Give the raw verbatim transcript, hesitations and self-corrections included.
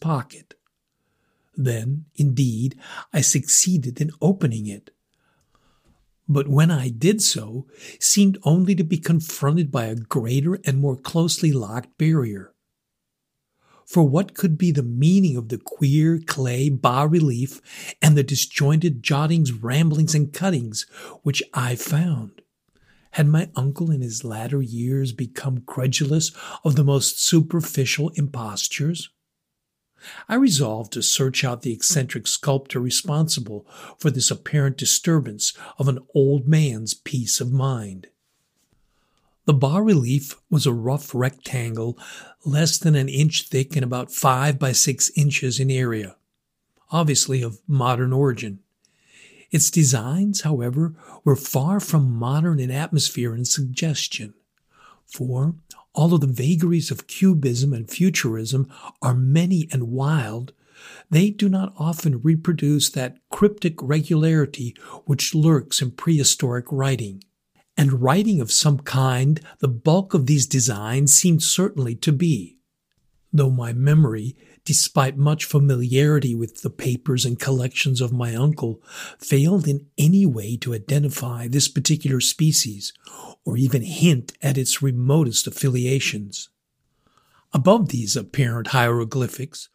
pocket. Then, indeed, I succeeded in opening it. But when I did so, seemed only to be confronted by a greater and more closely locked barrier. For what could be the meaning of the queer clay bas-relief and the disjointed jottings, ramblings, and cuttings which I found? Had my uncle in his latter years become credulous of the most superficial impostures? I resolved to search out the eccentric sculptor responsible for this apparent disturbance of an old man's peace of mind. The bas-relief was a rough rectangle less than an inch thick and about five by six inches in area, obviously of modern origin. Its designs, however, were far from modern in atmosphere and suggestion, for although the vagaries of cubism and futurism are many and wild, they do not often reproduce that cryptic regularity which lurks in prehistoric writing. And writing of some kind the bulk of these designs seemed certainly to be, though my memory, despite much familiarity with the papers and collections of my uncle, failed in any way to identify this particular species, or even hint at its remotest affiliations. Above these apparent hieroglyphics,